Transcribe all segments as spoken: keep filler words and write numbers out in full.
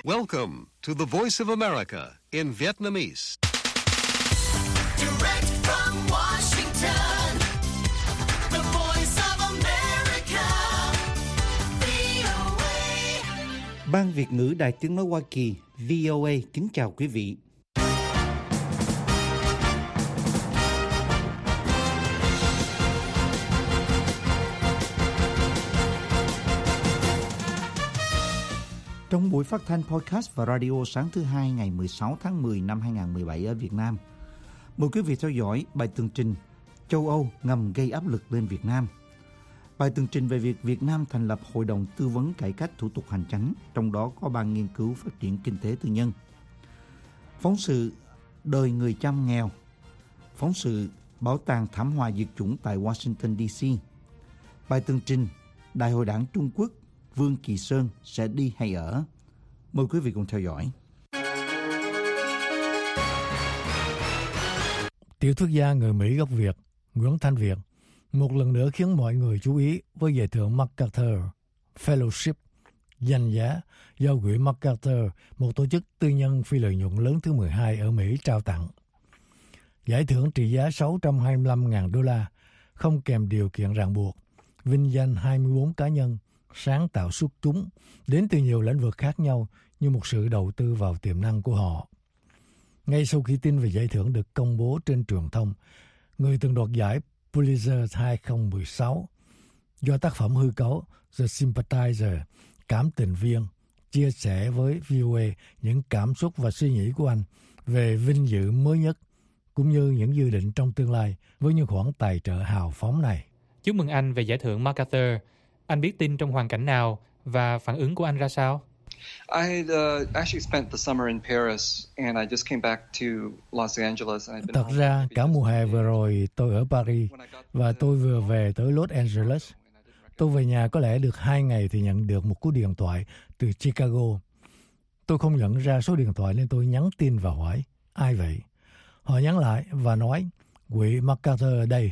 Welcome to the Voice of America in Vietnamese. Direct from Washington, the Voice of America, vê o a. Ban Việt ngữ Đài Tiếng nói Hoa Kỳ vê o a kính chào quý vị. Trong buổi phát thanh podcast và radio sáng thứ hai ngày mười sáu tháng mười năm hai nghìn không trăm mười bảy ở Việt Nam, mời quý vị theo dõi bài tường trình châu Âu ngầm gây áp lực lên Việt Nam. Bài tường trình về việc Việt Nam thành lập Hội đồng Tư vấn Cải cách Thủ tục Hành chánh, trong đó có Ban Nghiên cứu Phát triển Kinh tế Tư nhân. Phóng sự Đời người chăm nghèo. Phóng sự Bảo tàng thảm họa diệt chủng tại Washington đê xê. Bài tường trình Đại hội Đảng Trung Quốc Vương Kỳ Sơn sẽ đi hay ở. Mời quý vị cùng theo dõi. Tiểu thuyết gia người Mỹ gốc Việt Nguyễn Thanh Việt một lần nữa khiến mọi người chú ý với giải thưởng MacArthur Fellowship, danh giá do Quỹ MacArthur, một tổ chức tư nhân phi lợi nhuận lớn thứ mười hai ở Mỹ, trao tặng. Giải thưởng trị giá sáu trăm hai mươi lăm nghìn đô la, không kèm điều kiện ràng buộc, vinh danh hai mươi bốn cá nhân sáng tạo xuất chúng đến từ nhiều lĩnh vực khác nhau như một sự đầu tư vào tiềm năng của họ. Ngay sau khi tin về giải thưởng được công bố trên truyền thông, người từng đoạt giải Pulitzer hai không một sáu do tác phẩm hư cấu The Sympathizer, cảm tình viên, chia sẻ với vê o a những cảm xúc và suy nghĩ của anh về vinh dự mới nhất, cũng như những dự định trong tương lai với những khoản tài trợ hào phóng này. Chúc mừng anh về giải thưởng MacArthur. Anh biết tin trong hoàn cảnh nào và phản ứng của anh ra sao? I had uh, actually spent the summer in Paris and I just came back to Los Angeles. And I've been Thật ra, cả mùa hè vừa rồi tôi ở Paris và tôi vừa về tới Los Angeles. Tôi về nhà có lẽ được hai ngày thì nhận được một cú điện thoại từ Chicago. Tôi không nhận ra số điện thoại nên tôi nhắn tin và hỏi, ai vậy? Họ nhắn lại và nói, Quỹ MacArthur ở đây.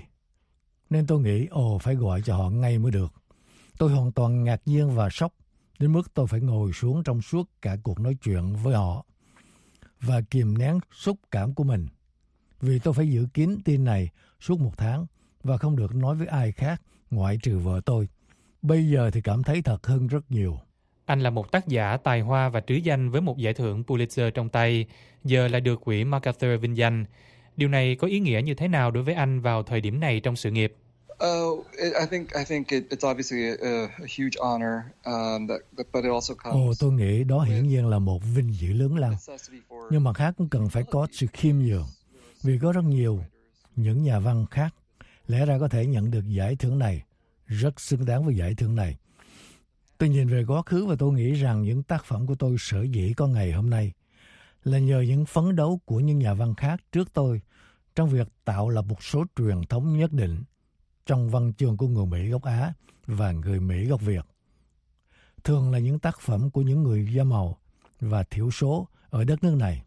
Nên tôi nghĩ, ồ, phải gọi cho họ ngay mới được. Tôi hoàn toàn ngạc nhiên và sốc, đến mức tôi phải ngồi xuống trong suốt cả cuộc nói chuyện với họ và kìm nén xúc cảm của mình. Vì tôi phải giữ kín tin này suốt một tháng và không được nói với ai khác ngoại trừ vợ tôi. Bây giờ thì cảm thấy thật hơn rất nhiều. Anh là một tác giả tài hoa và trứ danh với một giải thưởng Pulitzer trong tay, giờ lại được Quỹ MacArthur vinh danh. Điều này có ý nghĩa như thế nào đối với anh vào thời điểm này trong sự nghiệp? Oh, it, I think I think it, it's obviously a, a huge honor, um, that, that, but it also comes. Ồ, tôi nghĩ đó hiển nhiên là một vinh dự lớn lao. Nhưng mặt khác cũng cần phải có sự khiêm nhường, vì có rất nhiều những nhà văn khác lẽ ra có thể nhận được giải thưởng này, rất xứng đáng với giải thưởng này. Tôi nhìn về quá khứ và tôi nghĩ rằng những tác phẩm của tôi sở dĩ có ngày hôm nay là nhờ những phấn đấu của những nhà văn khác trước tôi trong việc tạo lập một số truyền thống nhất định trong văn chương của người Mỹ gốc Á và người Mỹ gốc Việt. Thường là những tác phẩm của những người da màu và thiểu số ở đất nước này.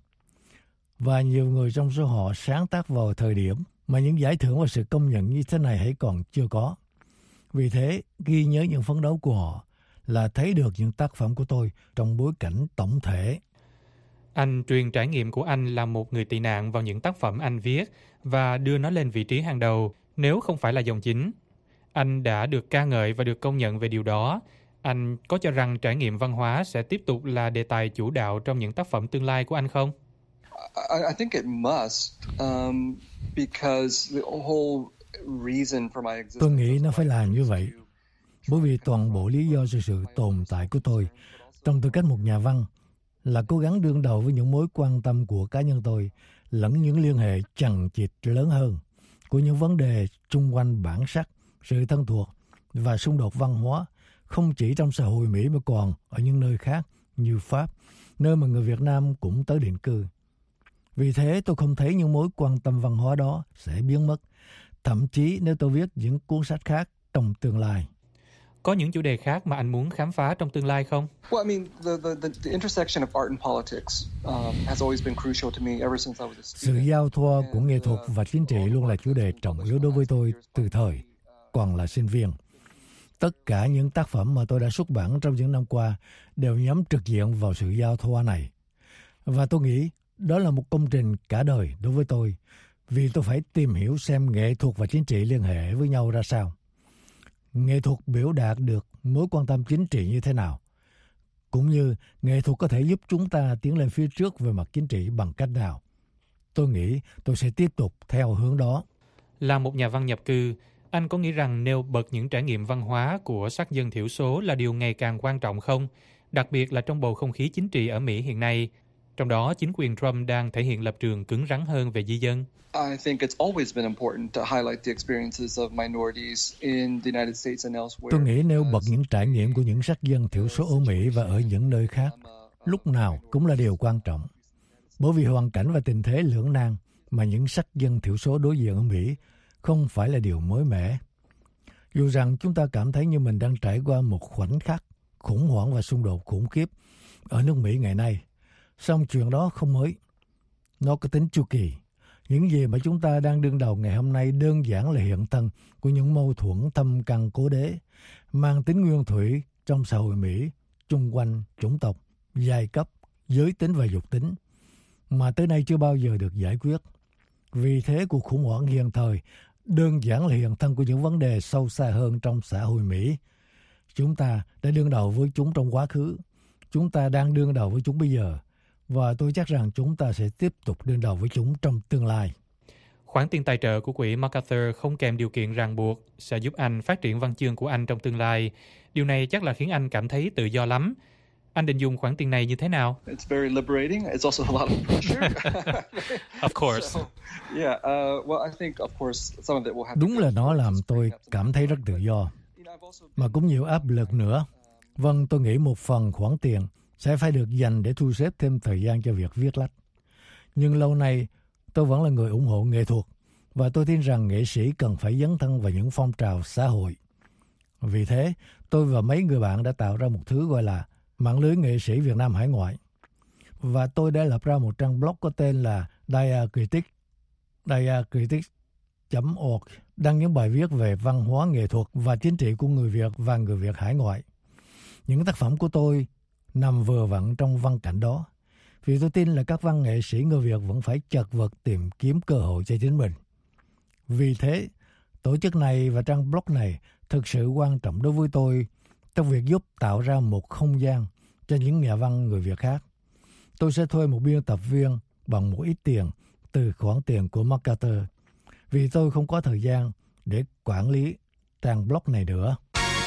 Và nhiều người trong số họ sáng tác vào thời điểm mà những giải thưởng và sự công nhận như thế này hãy còn chưa có. Vì thế, ghi nhớ những phấn đấu của họ là thấy được những tác phẩm của tôi trong bối cảnh tổng thể. Anh truyền trải nghiệm của anh là một người tị nạn vào những tác phẩm anh viết và đưa nó lên vị trí hàng đầu, nếu không phải là dòng chính. Anh đã được ca ngợi và được công nhận về điều đó. Anh có cho rằng trải nghiệm văn hóa sẽ tiếp tục là đề tài chủ đạo trong những tác phẩm tương lai của anh không? I, I think it must, um, because the whole reason for my existence. Tôi nghĩ nó phải làm như vậy, bởi vì toàn bộ lý do cho sự tồn tại của tôi trong tư cách một nhà văn là cố gắng đương đầu với những mối quan tâm của cá nhân tôi lẫn những liên hệ chằng chịt lớn hơn của những vấn đề xung quanh bản sắc, sự thân thuộc và xung đột văn hóa, không chỉ trong xã hội Mỹ mà còn ở những nơi khác như Pháp, nơi mà người Việt Nam cũng tới định cư. Vì thế tôi không thấy những mối quan tâm văn hóa đó sẽ biến mất, thậm chí nếu tôi viết những cuốn sách khác trong tương lai. Có những chủ đề khác mà anh muốn khám phá trong tương lai không? Well, I mean, the the the intersection of art and politics um, has always been crucial to me ever since I was a student. Sự giao thoa của nghệ thuật và chính trị luôn là chủ đề trọng yếu đối với tôi từ thời còn là sinh viên. Tất cả những tác phẩm mà tôi đã xuất bản trong những năm qua đều nhắm trực diện vào sự giao thoa này. Và tôi nghĩ đó là một công trình cả đời đối với tôi, vì tôi phải tìm hiểu xem nghệ thuật và chính trị liên hệ với nhau ra sao. Nghệ thuật biểu đạt được mối quan tâm chính trị như thế nào, cũng như nghệ thuật có thể giúp chúng ta tiến lên phía trước về mặt chính trị bằng cách nào. Tôi nghĩ tôi sẽ tiếp tục theo hướng đó. Là một nhà văn nhập cư, anh có nghĩ rằng nêu bật những trải nghiệm văn hóa của sắc dân thiểu số là điều ngày càng quan trọng không? Đặc biệt là trong bầu không khí chính trị ở Mỹ hiện nay, trong đó chính quyền Trump đang thể hiện lập trường cứng rắn hơn về di dân. I think it's always been important to highlight the experiences of minorities in the United States and elsewhere. Tôi nghĩ nêu bật những trải nghiệm của những sắc dân thiểu số ở Mỹ và ở những nơi khác lúc nào cũng là điều quan trọng. Bởi vì hoàn cảnh và tình thế lưỡng nan mà những sắc dân thiểu số đối diện ở Mỹ không phải là điều mới mẻ. Dù rằng chúng ta cảm thấy như mình đang trải qua một khoảnh khắc khủng hoảng và xung đột khủng khiếp ở nước Mỹ ngày nay, song chuyện đó không mới. Nó có tính chu kỳ. Những gì mà chúng ta đang đương đầu ngày hôm nay đơn giản là hiện thân của những mâu thuẫn thâm căn cố đế, mang tính nguyên thủy trong xã hội Mỹ, chung quanh chủng tộc, giai cấp, giới tính và dục tính, mà tới nay chưa bao giờ được giải quyết. Vì thế cuộc khủng hoảng hiện thời đơn giản là hiện thân của những vấn đề sâu xa hơn trong xã hội Mỹ. Chúng ta đã đương đầu với chúng trong quá khứ, chúng ta đang đương đầu với chúng bây giờ, và tôi chắc rằng chúng ta sẽ tiếp tục đương đầu với chúng trong tương lai. Khoản tiền tài trợ của quỹ MacArthur không kèm điều kiện ràng buộc sẽ giúp anh phát triển văn chương của anh trong tương lai. Điều này chắc là khiến anh cảm thấy tự do lắm. Anh định dùng khoản tiền này như thế nào? It's very liberating. It's also a lot of pressure. Of course. So, yeah, uh, well, I think, of course, some of it will have to Đúng go là nó towards làm tôi bringing up some cảm thấy rất tự do, You know, I've also mà cũng nhiều áp lực nữa. Vâng, tôi nghĩ một phần khoản tiền sẽ phải được dành để thu xếp thêm thời gian cho việc viết lách. Nhưng lâu nay, tôi vẫn là người ủng hộ nghệ thuật, và tôi tin rằng nghệ sĩ cần phải dấn thân vào những phong trào xã hội. Vì thế, tôi và mấy người bạn đã tạo ra một thứ gọi là mạng lưới nghệ sĩ Việt Nam hải ngoại. Và tôi đã lập ra một trang blog có tên là Diacritic, diacritic chấm org, đăng những bài viết về văn hóa nghệ thuật và chính trị của người Việt và người Việt hải ngoại. Những tác phẩm của tôi nằm vừa vặn trong văn cảnh đó, vì tôi tin là các văn nghệ sĩ người Việt vẫn phải chật vật tìm kiếm cơ hội cho chính mình. Vì thế, tổ chức này và trang blog này thực sự quan trọng đối với tôi trong việc giúp tạo ra một không gian cho những nhà văn người Việt khác. Tôi sẽ thuê một biên tập viên bằng một ít tiền từ khoản tiền của MacArthur, vì tôi không có thời gian để quản lý trang blog này nữa.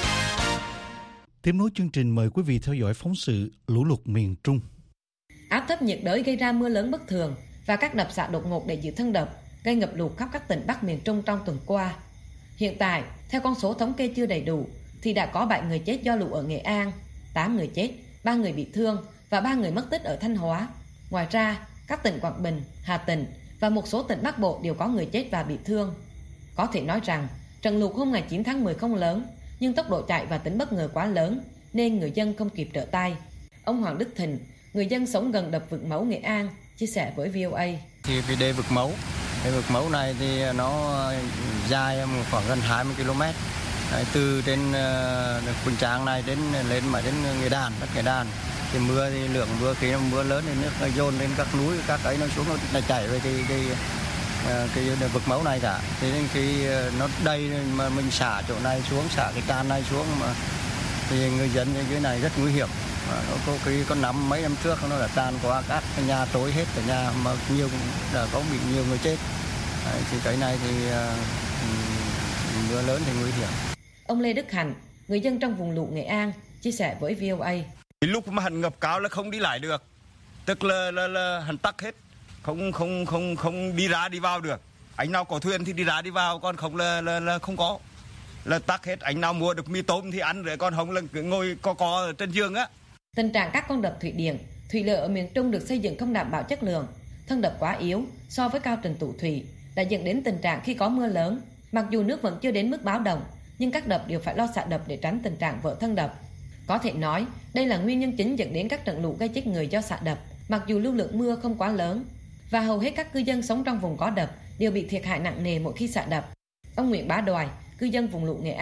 Tiếp nối chương trình, mời quý vị theo dõi phóng sự lũ lụt miền Trung. Áp thấp nhiệt đới gây ra mưa lớn bất thường và các đập xạ đột ngột để giữ thân đập, gây ngập lụt khắp các tỉnh Bắc miền Trung trong tuần qua. Hiện tại, theo con số thống kê chưa đầy đủ, thì đã có bảy người chết do lũ ở Nghệ An, tám người chết, ba người bị thương và ba người mất tích ở Thanh Hóa. Ngoài ra, các tỉnh Quảng Bình, Hà Tĩnh và một số tỉnh Bắc Bộ đều có người chết và bị thương. Có thể nói rằng, trận lụt hôm ngày chín tháng mười không lớn, nhưng tốc độ chạy và tính bất ngờ quá lớn, nên người dân không kịp trở tay. Ông Hoàng Đức Thịnh, người dân sống gần đập Vực Mấu Nghệ An, chia sẻ với vê o a. Thì cái đê Vực Mấu, đê Vực Mấu này thì nó dài khoảng gần hai mươi ki lô mét. Đấy, từ trên uh, Quỳnh Tráng này đến lên mà đến Nghệ Đàn, đất Nghệ Đàn. Thì mưa thì lượng mưa khi nó mưa lớn thì nước nó dồn lên các núi, các ấy nó xuống nó chảy về cái cái uh, cái đê Vực Mấu này cả. Thế nên khi uh, nó đầy mà mình xả chỗ này xuống, xả cái can này xuống mà thì người dân ở dưới này rất nguy hiểm. Nó có cái con năm mấy năm trước nó đã tràn qua các cái nhà tối hết cả nhà, mà nhiều đã có bị nhiều người chết. Đấy, thì cái này thì uh, mưa lớn thì nguy hiểm. Ông Lê Đức Hạnh, người dân trong vùng lũ Nghệ An, chia sẻ với vê o a. Lúc mà hắn ngập cao là không đi lại được, tức là là, là hắn tắc hết, không không không không đi ra đi vào được. Anh nào có thuyền thì đi ra đi vào, còn không là là, là không có, là tắc hết. Anh nào mua được mì tôm thì ăn, rồi còn không là cứ ngồi co co ở trên giường á. Tình trạng các con đập thủy điện, thủy lợi ở miền Trung được xây dựng không đảm bảo chất lượng, thân đập quá yếu so với cao trình tụ thủy, đã dẫn đến tình trạng khi có mưa lớn, mặc dù nước vẫn chưa đến mức báo động, nhưng các đập đều phải lo xả đập để tránh tình trạng vỡ thân đập. Có thể nói, đây là nguyên nhân chính dẫn đến các trận lũ gây chết người do xả đập, mặc dù lưu lượng mưa không quá lớn, và hầu hết các cư dân sống trong vùng có đập đều bị thiệt hại nặng nề mỗi khi xả đập. Ông Nguyễn Bá Đoài, cư dân vùng lũ Nghệ An,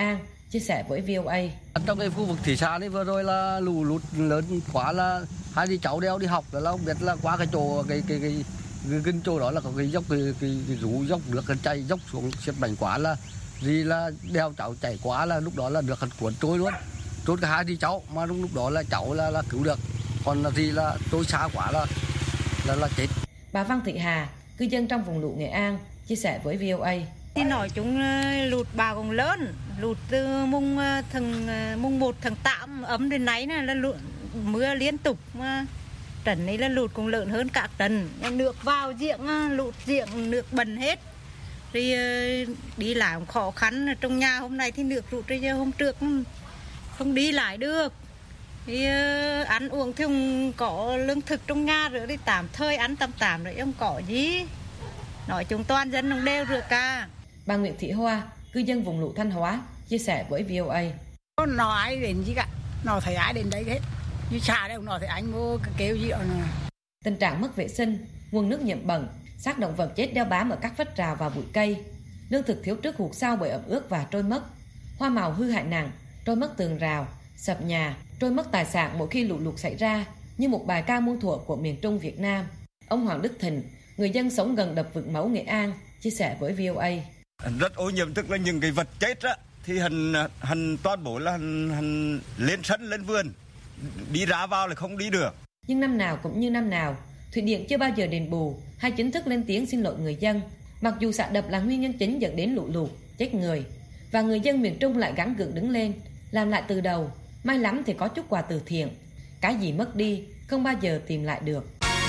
chia sẻ với vê o a. Trong cái khu vực thị xã này vừa rồi là lũ lụt lớn quá, là hai đứa cháu đeo đi học là không biết là qua cái chỗ cái cái cái cái, cái chỗ đó là có cái dốc cái cái, cái rú dốc nước cái chảy dốc xuống xiết bánh quá, là gì là đeo cháu chảy quá là lúc đó là được hẳn cuốn trôi luôn, trôi cả hai đứa cháu, mà lúc lúc đó là cháu là là cứu được, còn là gì là trôi xa quá là là là chết. Bà Văn Thị Hà, cư dân trong vùng lũ Nghệ An, chia sẻ với vê o a. Thì nói chung lụt bà còn lớn, lụt từ mùng tháng mùng một tháng tám ấm đến nay là lụt mưa liên tục, mà trận này là lụt cũng lớn hơn các trận, nước vào giếng lụt giếng nước bẩn hết, thì đi lại cũng khó khăn. Trong nhà hôm nay thì nước rút ra, hôm trước không đi lại được, thì ăn uống thì không có lương thực trong nhà rồi, đi tạm thời ăn tạm tạm rồi không có gì, nói chung toàn dân không đều được cả. Bà Nguyễn Thị Hoa, cư dân vùng lũ Thanh Hóa, chia sẻ với vê o a. Nó ai đến gì cả, nó thấy ai đến đấy hết, như xa đây nó thấy anh vô kêu gì đó. Tình trạng mất vệ sinh, nguồn nước nhiễm bẩn, xác động vật chết đeo bám ở các vách rào và bụi cây, lương thực thiếu trước hụt sau bởi ẩm ướt và trôi mất, hoa màu hư hại nặng, trôi mất tường rào, sập nhà, trôi mất tài sản mỗi khi lũ lụt xảy ra, như một bài ca muôn thuở của miền Trung Việt Nam. Ông Hoàng Đức Thịnh, người dân sống gần đập Vượng Mẫu Nghệ An, chia sẻ với vê o a. Rất ô nhiễm, tức là những cái vật chết á thì hành hành toàn bộ là hành, hành lên sân lên vườn, đi ra vào là không đi được. Nhưng năm nào cũng như năm nào, thủy điện chưa bao giờ đền bù hay chính thức lên tiếng xin lỗi người dân, mặc dù xả đập là nguyên nhân chính dẫn đến lũ lụt chết người, và người dân miền Trung lại gắng gượng đứng lên làm lại từ đầu. May lắm thì có chút quà từ thiện, cái gì mất đi không bao giờ tìm lại được.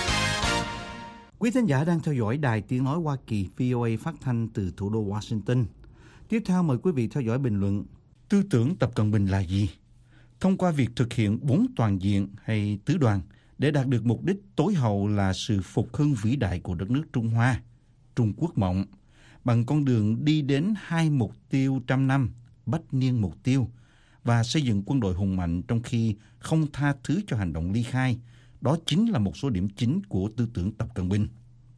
Quý thính giả đang theo dõi Đài Tiếng Nói Hoa Kỳ vê o a phát thanh từ thủ đô Washington. Tiếp theo mời quý vị theo dõi bình luận. Tư tưởng Tập Cận Bình là gì? Thông qua việc thực hiện bốn toàn diện hay tứ đoàn để đạt được mục đích tối hậu là sự phục hưng vĩ đại của đất nước Trung Hoa, Trung Quốc mộng, bằng con đường đi đến hai mục tiêu trăm năm, bách niên mục tiêu, và xây dựng quân đội hùng mạnh trong khi không tha thứ cho hành động ly khai. Đó chính là một số điểm chính của tư tưởng Tập Cận Bình.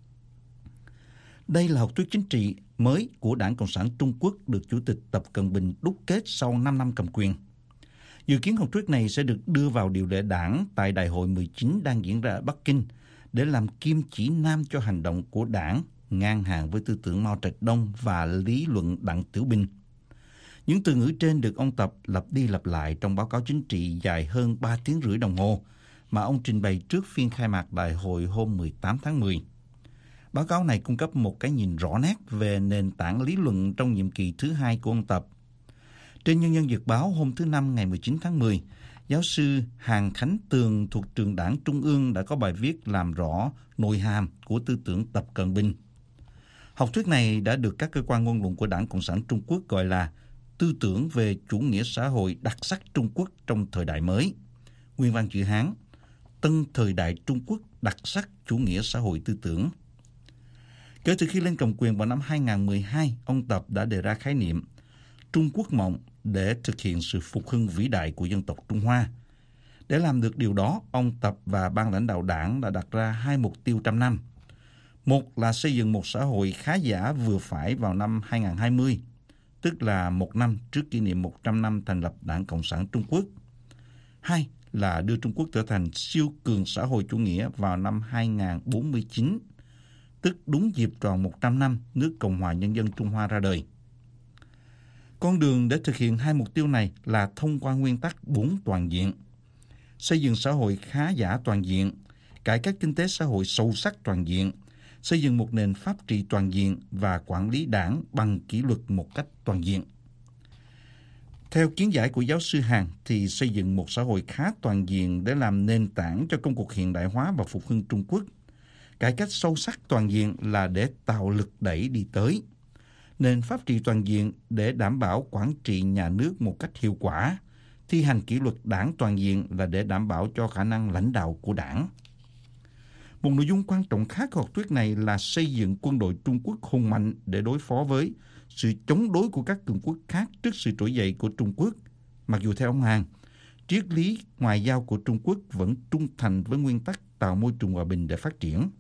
Đây là học thuyết chính trị mới của Đảng Cộng sản Trung Quốc được Chủ tịch Tập Cận Bình đúc kết sau năm năm cầm quyền. Dự kiến học thuyết này sẽ được đưa vào điều lệ đảng tại Đại hội mười chín đang diễn ra ở Bắc Kinh để làm kim chỉ nam cho hành động của đảng ngang hàng với tư tưởng Mao Trạch Đông và lý luận Đặng Tiểu Bình. Những từ ngữ trên được ông Tập lặp đi lặp lại trong báo cáo chính trị dài hơn ba tiếng rưỡi đồng hồ mà ông trình bày trước phiên khai mạc đại hội hôm mười tám tháng mười. Báo cáo này cung cấp một cái nhìn rõ nét về nền tảng lý luận trong nhiệm kỳ thứ hai của ông Tập. Trên Nhân dân Nhật báo hôm thứ Năm ngày mười chín tháng mười, giáo sư Hàn Khánh Tường thuộc Trường Đảng Trung ương đã có bài viết làm rõ nội hàm của tư tưởng Tập Cận Bình. Học thuyết này đã được các cơ quan ngôn luận của Đảng Cộng sản Trung Quốc gọi là tư tưởng về chủ nghĩa xã hội đặc sắc Trung Quốc trong thời đại mới. Nguyên văn chữ Hán: Tân thời đại Trung Quốc đặc sắc chủ nghĩa xã hội tư tưởng. Kể từ khi lên cầm quyền vào năm hai không một hai, ông Tập đã đề ra khái niệm Trung Quốc mộng để thực hiện sự phục hưng vĩ đại của dân tộc Trung Hoa. Để làm được điều đó, ông Tập và ban lãnh đạo đảng đã đặt ra hai mục tiêu trăm năm. Một là xây dựng một xã hội khá giả vừa phải vào năm hai không hai không, tức là một năm trước kỷ niệm một trăm năm thành lập Đảng Cộng sản Trung Quốc. Hai là đưa Trung Quốc trở thành siêu cường xã hội chủ nghĩa vào năm hai không bốn chín, tức đúng dịp tròn một trăm năm nước Cộng hòa Nhân dân Trung Hoa ra đời. Con đường để thực hiện hai mục tiêu này là thông qua nguyên tắc bốn toàn diện: xây dựng xã hội khá giả toàn diện, cải cách kinh tế xã hội sâu sắc toàn diện, xây dựng một nền pháp trị toàn diện và quản lý đảng bằng kỷ luật một cách toàn diện. Theo kiến giải của giáo sư Hàn thì xây dựng một xã hội khá toàn diện để làm nền tảng cho công cuộc hiện đại hóa và phục hưng Trung Quốc. Cải cách sâu sắc toàn diện là để tạo lực đẩy đi tới. Nền pháp trị toàn diện để đảm bảo quản trị nhà nước một cách hiệu quả. Thi hành kỷ luật đảng toàn diện là để đảm bảo cho khả năng lãnh đạo của đảng. Một nội dung quan trọng khác của học thuyết này là xây dựng quân đội Trung Quốc hùng mạnh để đối phó với sự chống đối của các cường quốc khác trước sự trỗi dậy của Trung Quốc. Mặc dù theo ông Hàn, triết lý ngoại giao của Trung Quốc vẫn trung thành với nguyên tắc tạo môi trường hòa bình để phát triển.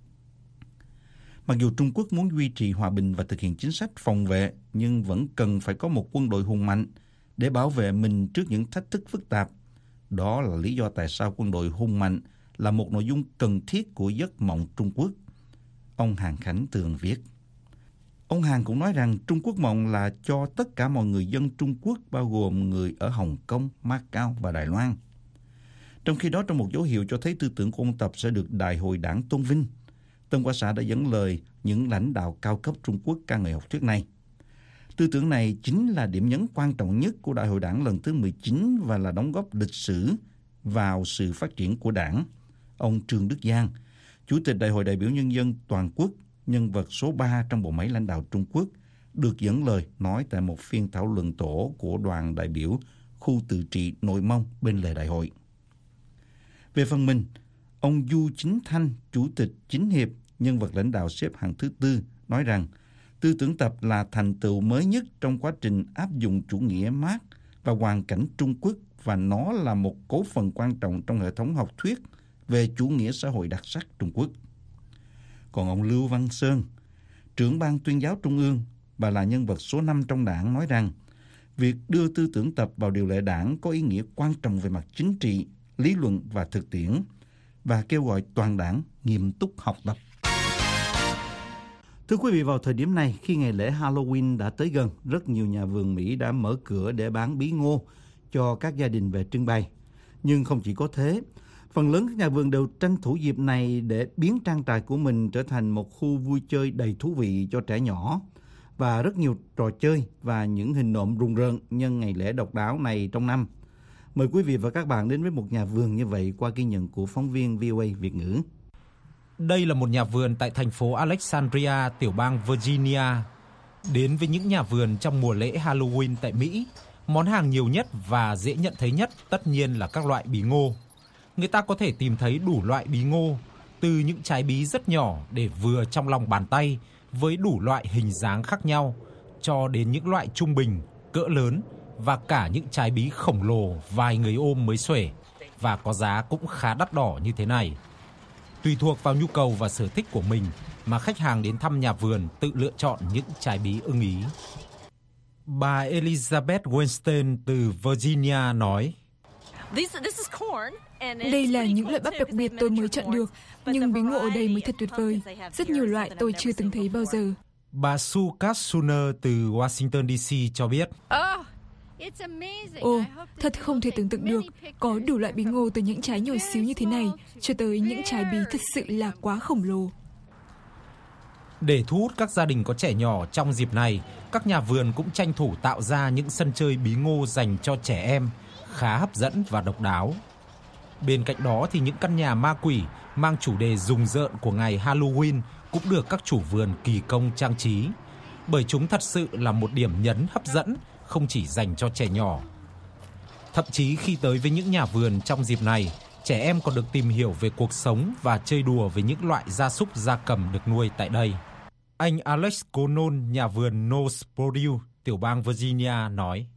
Mặc dù Trung Quốc muốn duy trì hòa bình và thực hiện chính sách phòng vệ, nhưng vẫn cần phải có một quân đội hùng mạnh để bảo vệ mình trước những thách thức phức tạp. Đó là lý do tại sao quân đội hùng mạnh là một nội dung cần thiết của giấc mộng Trung Quốc. Ông Hàn Khánh thường viết. Ông Hàn cũng nói rằng Trung Quốc mộng là cho tất cả mọi người dân Trung Quốc, bao gồm người ở Hồng Kông, Macau và Đài Loan. Trong khi đó, trong một dấu hiệu cho thấy tư tưởng của ông Tập sẽ được Đại hội Đảng tôn vinh, Tân Hoa Xã đã dẫn lời những lãnh đạo cao cấp Trung Quốc ca ngợi học thuyết này. Tư tưởng này chính là điểm nhấn quan trọng nhất của Đại hội Đảng lần thứ mười chín và là đóng góp lịch sử vào sự phát triển của Đảng. Ông Trương Đức Giang, Chủ tịch Đại hội đại biểu Nhân dân Toàn quốc, nhân vật số ba trong bộ máy lãnh đạo Trung Quốc, được dẫn lời nói tại một phiên thảo luận tổ của đoàn đại biểu khu tự trị Nội Mông bên lề đại hội. Về phần mình, ông Du Chính Thanh, Chủ tịch Chính hiệp, nhân vật lãnh đạo xếp hạng thứ tư, nói rằng tư tưởng Tập là thành tựu mới nhất trong quá trình áp dụng chủ nghĩa Mác và hoàn cảnh Trung Quốc, và nó là một cấu phần quan trọng trong hệ thống học thuyết về chủ nghĩa xã hội đặc sắc Trung Quốc. Còn ông Lưu Văn Sơn, trưởng ban tuyên giáo Trung ương và là nhân vật số năm trong Đảng, nói rằng việc đưa tư tưởng Tập vào điều lệ Đảng có ý nghĩa quan trọng về mặt chính trị, lý luận và thực tiễn, và kêu gọi toàn Đảng nghiêm túc học tập. Thưa quý vị, vào thời điểm này, khi ngày lễ Halloween đã tới gần, rất nhiều nhà vườn Mỹ đã mở cửa để bán bí ngô cho các gia đình về trưng bày. Nhưng không chỉ có thế, phần lớn các nhà vườn đều tranh thủ dịp này để biến trang trại của mình trở thành một khu vui chơi đầy thú vị cho trẻ nhỏ. Và rất nhiều trò chơi và những hình nộm rùng rợn nhân ngày lễ độc đáo này trong năm. Mời quý vị và các bạn đến với một nhà vườn như vậy qua ghi nhận của phóng viên vê o a Việt ngữ. Đây là một nhà vườn tại thành phố Alexandria, tiểu bang Virginia. Đến với những nhà vườn trong mùa lễ Halloween tại Mỹ, món hàng nhiều nhất và dễ nhận thấy nhất tất nhiên là các loại bí ngô. Người ta có thể tìm thấy đủ loại bí ngô, từ những trái bí rất nhỏ để vừa trong lòng bàn tay với đủ loại hình dáng khác nhau, cho đến những loại trung bình, cỡ lớn và cả những trái bí khổng lồ vài người ôm mới xuể và có giá cũng khá đắt đỏ như thế này. Tùy thuộc vào nhu cầu và sở thích của mình mà khách hàng đến thăm nhà vườn tự lựa chọn những trái bí ưng ý. Bà Elizabeth Weinstein từ Virginia nói: Đây là những loại bắp đặc biệt tôi mới chọn được, nhưng bí ngô ở đây mới thật tuyệt vời. Rất nhiều loại tôi chưa từng thấy bao giờ. Bà Sue Kasuner từ Washington đê xê cho biết: Ồ, thật không thể tưởng tượng được, có đủ loại bí ngô từ những trái nhỏ xíu như thế này cho tới những trái bí thật sự là quá khổng lồ. Để thu hút các gia đình có trẻ nhỏ trong dịp này, các nhà vườn cũng tranh thủ tạo ra những sân chơi bí ngô dành cho trẻ em khá hấp dẫn và độc đáo. Bên cạnh đó thì những căn nhà ma quỷ mang chủ đề rùng rợn của ngày Halloween cũng được các chủ vườn kỳ công trang trí, bởi chúng thật sự là một điểm nhấn hấp dẫn không chỉ dành cho trẻ nhỏ. Thậm chí khi tới với những nhà vườn trong dịp này, trẻ em còn được tìm hiểu về cuộc sống và chơi đùa với những loại gia súc gia cầm được nuôi tại đây. Anh Alex Conon, nhà vườn Northborough, tiểu bang Virginia nói: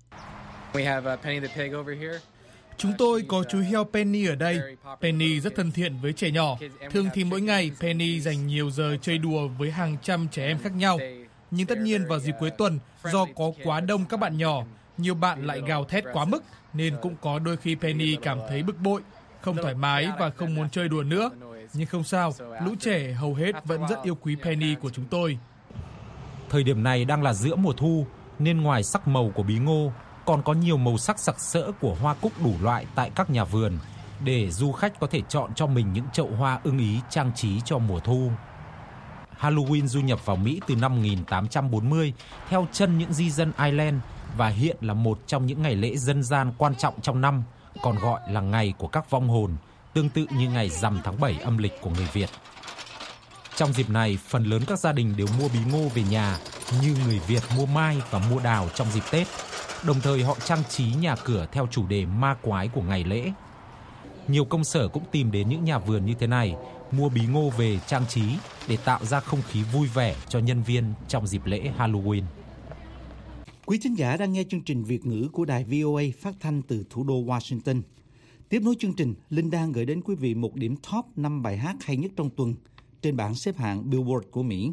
Chúng tôi có chú heo Penny ở đây. Penny rất thân thiện với trẻ nhỏ. Thường thì mỗi ngày Penny dành nhiều giờ chơi đùa với hàng trăm trẻ em khác nhau. Nhưng tất nhiên vào dịp cuối tuần, do có quá đông các bạn nhỏ, nhiều bạn lại gào thét quá mức, nên cũng có đôi khi Penny cảm thấy bực bội, không thoải mái và không muốn chơi đùa nữa. Nhưng không sao, lũ trẻ hầu hết vẫn rất yêu quý Penny của chúng tôi. Thời điểm này đang là giữa mùa thu, nên ngoài sắc màu của bí ngô, còn có nhiều màu sắc sặc sỡ của hoa cúc đủ loại tại các nhà vườn, để du khách có thể chọn cho mình những chậu hoa ưng ý trang trí cho mùa thu. Halloween du nhập vào Mỹ từ năm một nghìn tám trăm bốn mươi theo chân những di dân Ireland và hiện là một trong những ngày lễ dân gian quan trọng trong năm, còn gọi là ngày của các vong hồn, tương tự như ngày rằm tháng bảy âm lịch của người Việt. Trong dịp này, phần lớn các gia đình đều mua bí ngô về nhà như người Việt mua mai và mua đào trong dịp Tết. Đồng thời họ trang trí nhà cửa theo chủ đề ma quái của ngày lễ. Nhiều công sở cũng tìm đến những nhà vườn như thế này, mua bí ngô về trang trí để tạo ra không khí vui vẻ cho nhân viên trong dịp lễ Halloween. Quý thính giả đang nghe chương trình Việt ngữ của đài vê o a phát thanh từ thủ đô Washington. Tiếp nối chương trình, Linh đang gửi đến quý vị một điểm top năm bài hát hay nhất trong tuần trên bảng xếp hạng Billboard của Mỹ.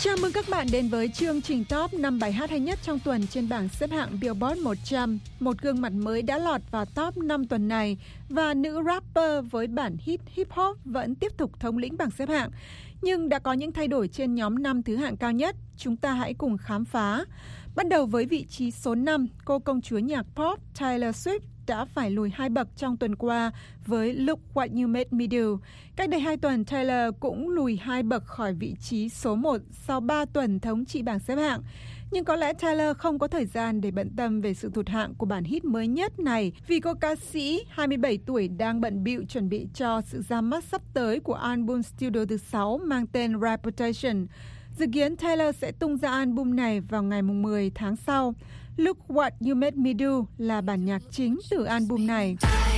Chào mừng các bạn đến với chương trình top năm bài hát hay nhất trong tuần trên bảng xếp hạng Billboard một trăm. Một gương mặt mới đã lọt vào top năm tuần này và nữ rapper với bản hit hip hop vẫn tiếp tục thống lĩnh bảng xếp hạng. Nhưng đã có những thay đổi trên nhóm năm thứ hạng cao nhất. Chúng ta hãy cùng khám phá. Bắt đầu với vị trí số năm, cô công chúa nhạc pop Taylor Swift đã phải lùi hai bậc trong tuần qua với Look What You Made Me Do. Cách đây hai tuần, Taylor cũng lùi hai bậc khỏi vị trí số một sau ba tuần thống trị bảng xếp hạng. Nhưng có lẽ Taylor không có thời gian để bận tâm về sự tụt hạng của bản hit mới nhất này vì cô ca sĩ hai mươi bảy tuổi đang bận bịu chuẩn bị cho sự ra mắt sắp tới của album studio thứ sáu mang tên Reputation. Dự kiến Taylor sẽ tung ra album này vào ngày mười tháng sau. Look What You Made Me Do là bản nhạc chính từ album này.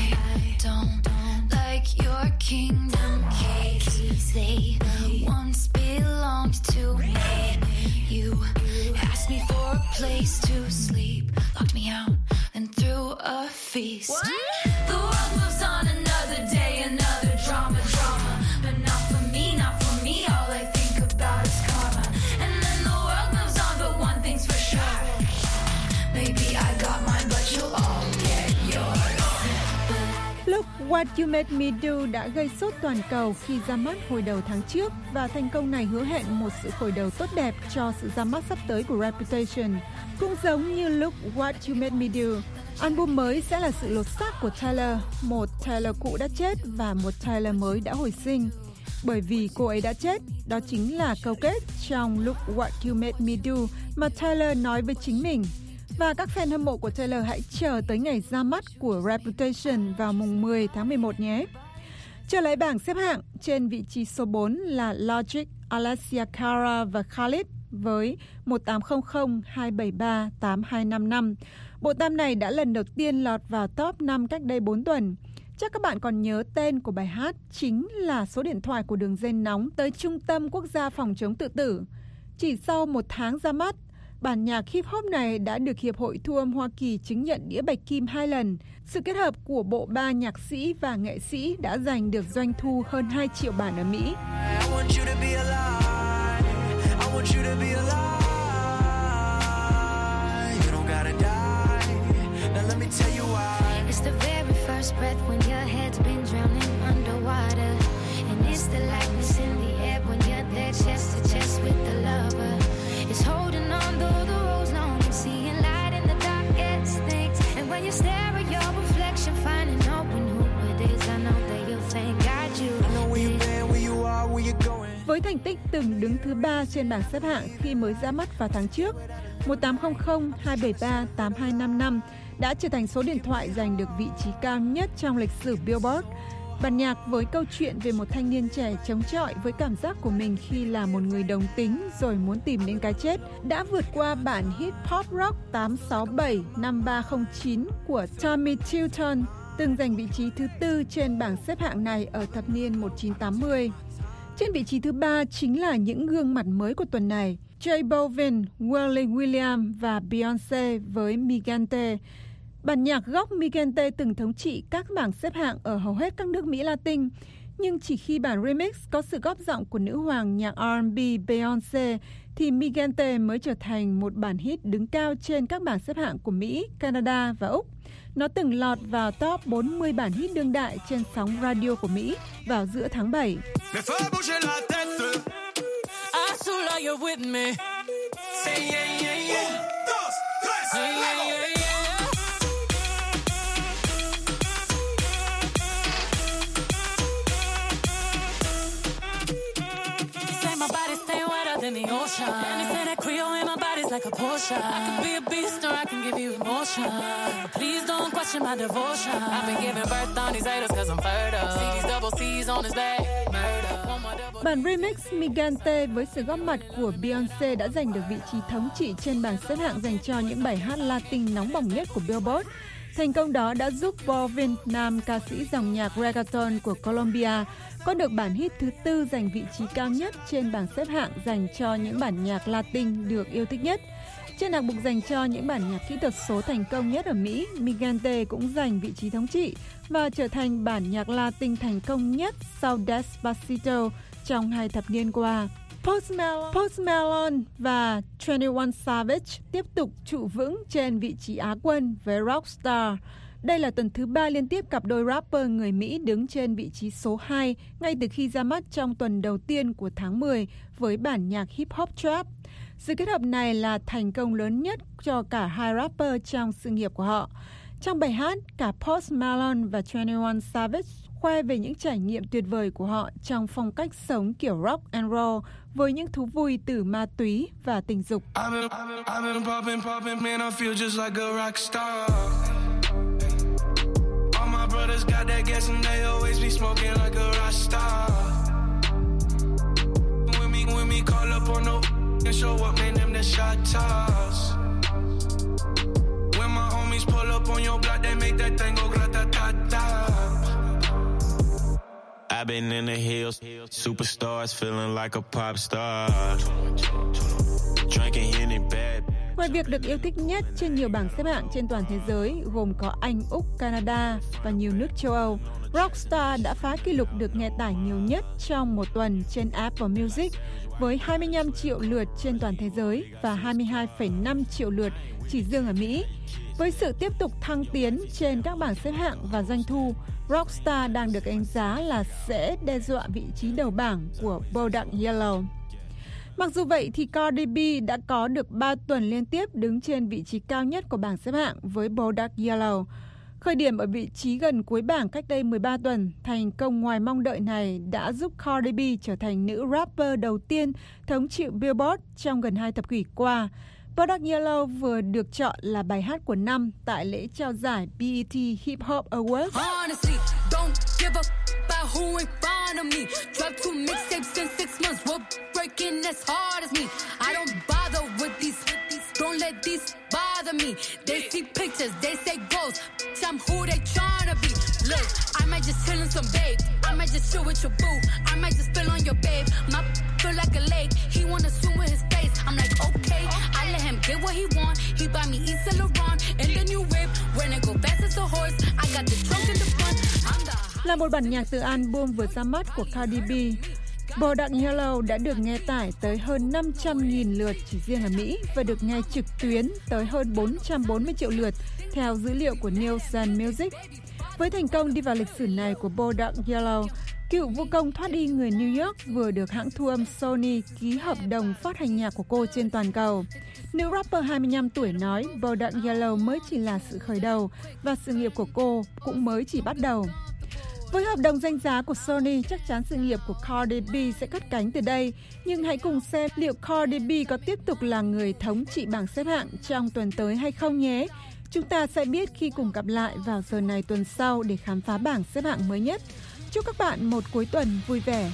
Look What You Made Me Do đã gây sốt toàn cầu khi ra mắt hồi đầu tháng trước và thành công này hứa hẹn một sự khởi đầu tốt đẹp cho sự ra mắt sắp tới của Reputation. Cũng giống như Look What You Made Me Do, album mới sẽ là sự lột xác của Taylor, một Taylor cũ đã chết và một Taylor mới đã hồi sinh. Bởi vì cô ấy đã chết, đó chính là câu kết trong Look What You Made Me Do mà Taylor nói với chính mình. Và các fan hâm mộ của Taylor hãy chờ tới ngày ra mắt của Reputation vào mùng mười tháng mười một nhé. Trở lại bảng xếp hạng, trên vị trí số bốn là Logic, Alessia Cara và Khalid với một tám không không hai bảy ba tám hai năm năm. Bộ tam này đã lần đầu tiên lọt vào top năm cách đây bốn tuần. Chắc các bạn còn nhớ tên của bài hát chính là số điện thoại của đường dây nóng tới Trung tâm Quốc gia phòng chống tự tử. Chỉ sau một tháng ra mắt, bản nhạc hip hop này đã được Hiệp hội Thu âm Hoa Kỳ chứng nhận đĩa bạch kim hai lần. Sự kết hợp của bộ ba nhạc sĩ và nghệ sĩ đã giành được doanh thu hơn hai triệu bản ở Mỹ. Với thành tích từng đứng thứ ba trên bảng xếp hạng khi mới ra mắt vào tháng trước, một tám không không hai bảy ba tám hai năm năm đã trở thành số điện thoại giành được vị trí cao nhất trong lịch sử Billboard. Bản nhạc với câu chuyện về một thanh niên trẻ chống chọi với cảm giác của mình khi là một người đồng tính rồi muốn tìm đến cái chết đã vượt qua bản hit pop rock tám sáu bảy năm ba không chín của Tommy Tilton, từng giành vị trí thứ tư trên bảng xếp hạng này ở thập niên một nghìn chín trăm tám mươi. Trên vị trí thứ ba chính là những gương mặt mới của tuần này, J Balvin, Willie William và Beyoncé với Migante. Bản nhạc gốc Migante từng thống trị các bảng xếp hạng ở hầu hết các nước Mỹ Latin, nhưng chỉ khi bản remix có sự góp giọng của nữ hoàng nhạc R and B Beyoncé thì Migante mới trở thành một bản hit đứng cao trên các bảng xếp hạng của Mỹ, Canada và Úc. Nó từng lọt vào top bốn mươi bản hit đương đại trên sóng radio của Mỹ vào giữa tháng bảy. In the ocean, and they say that Creole in my body's like a Porsche. I can be a beast or I can give you emotion. Please don't question my devotion. I've been giving birth on these haters cause I'm fertile. See these double C's on his back. Murder. Bản remix Migante với sự góp mặt của Beyoncé đã giành được vị trí thống trị trên bảng xếp hạng dành cho những bài hát Latin nóng bỏng nhất của Billboard. Thành công đó đã giúp Balvin, nam ca sĩ dòng nhạc reggaeton của Colombia, có được bản hit thứ tư giành vị trí cao nhất trên bảng xếp hạng dành cho những bản nhạc Latin được yêu thích nhất. Trên hạng mục dành cho những bản nhạc kỹ thuật số thành công nhất ở Mỹ, Migante cũng giành vị trí thống trị và trở thành bản nhạc Latin thành công nhất sau Despacito trong hai thập niên qua. Post Malone, Post Malone và hai mươi mốt Savage tiếp tục trụ vững trên vị trí Á quân với Rockstar. Đây là tuần thứ ba liên tiếp cặp đôi rapper người Mỹ đứng trên vị trí số hai ngay từ khi ra mắt trong tuần đầu tiên của tháng mười với bản nhạc hip hop trap. Sự kết hợp này là thành công lớn nhất cho cả hai rapper trong sự nghiệp của họ. Trong bài hát, cả Post Malone và hai mươi mốt Savage khoe về những trải nghiệm tuyệt vời của họ trong phong cách sống kiểu rock and roll với những thú vui từ ma túy và tình dục. I've been in the hills, superstars feeling like a pop star. Drinking Henny bad. Ngoài việc được yêu thích nhất trên nhiều bảng xếp hạng trên toàn thế giới, gồm có Anh, Úc, Canada và nhiều nước châu Âu, Rockstar đã phá kỷ lục được nghe tải nhiều nhất trong một tuần trên Apple Music với hai mươi lăm triệu lượt trên toàn thế giới và hai mươi hai phẩy năm triệu lượt chỉ riêng ở Mỹ. Với sự tiếp tục thăng tiến trên các bảng xếp hạng và doanh thu, Rockstar đang được đánh giá là sẽ đe dọa vị trí đầu bảng của Bodak Yellow. Mặc dù vậy thì Cardi B đã có được ba tuần liên tiếp đứng trên vị trí cao nhất của bảng xếp hạng với Bodak Yellow. Khởi điểm ở vị trí gần cuối bảng cách đây mười ba tuần, thành công ngoài mong đợi này đã giúp Cardi B trở thành nữ rapper đầu tiên thống trị Billboard trong gần hai thập kỷ qua. Bodak Yellow vừa được chọn là bài hát của năm tại lễ trao giải B E T Hip Hop Awards. Honestly, don't give a about who in front of me. Drop two mixtapes in six months. We're breaking as hard as me. I don't bother with these. Don't let these bother me. They see pictures, they say ghosts. I'm who they tryna be. Look, I might just chill in some babe. I might just chill with your boo. I might just spill on your babe. My feel like a lake. He wanna swim with his face. I'm like, okay. I let him get what he want. He buy me East Saint Laurent and the new whip. When I go fast as a horse, I got the trunk in the front. I'm the... Là một bản nhạc từ album vừa ra mắt của Cardi B, Bodak Yellow đã được nghe tải tới hơn năm trăm nghìn lượt chỉ riêng ở Mỹ và được nghe trực tuyến tới hơn bốn trăm bốn mươi triệu lượt theo dữ liệu của Nielsen Music. Với thành công đi vào lịch sử này của Bodak Yellow, cựu vũ công thoát y người New York vừa được hãng thu âm Sony ký hợp đồng phát hành nhạc của cô trên toàn cầu. Nữ rapper hai mươi lăm tuổi nói Bodak Yellow mới chỉ là sự khởi đầu và sự nghiệp của cô cũng mới chỉ bắt đầu. Với hợp đồng danh giá của Sony, chắc chắn sự nghiệp của Cardi B sẽ cất cánh từ đây. Nhưng hãy cùng xem liệu Cardi B có tiếp tục là người thống trị bảng xếp hạng trong tuần tới hay không nhé. Chúng ta sẽ biết khi cùng gặp lại vào giờ này tuần sau để khám phá bảng xếp hạng mới nhất. Chúc các bạn một cuối tuần vui vẻ.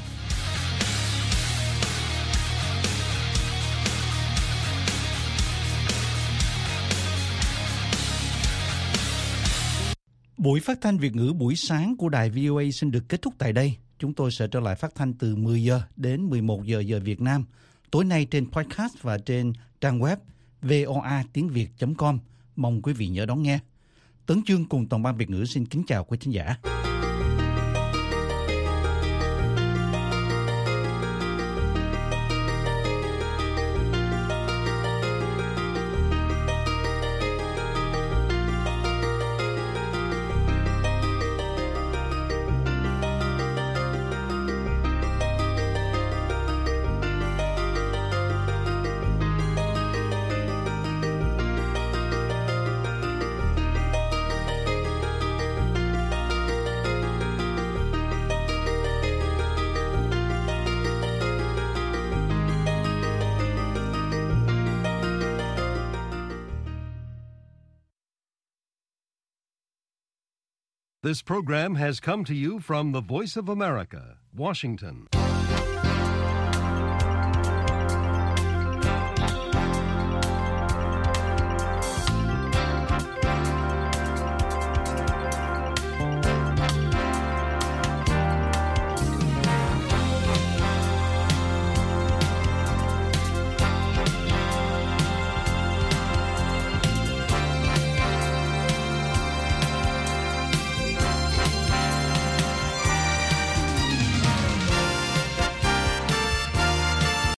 Buổi phát thanh Việt ngữ buổi sáng của đài vê o a xin được kết thúc tại đây. Chúng tôi sẽ trở lại phát thanh từ mười giờ đến mười một giờ giờ Việt Nam. Tối nay trên podcast và trên trang web voa tiếng việt chấm com. Mong quý vị nhớ đón nghe. Tấn Chương cùng toàn ban Việt ngữ xin kính chào quý khán giả. This program has come to you from the Voice of America, Washington.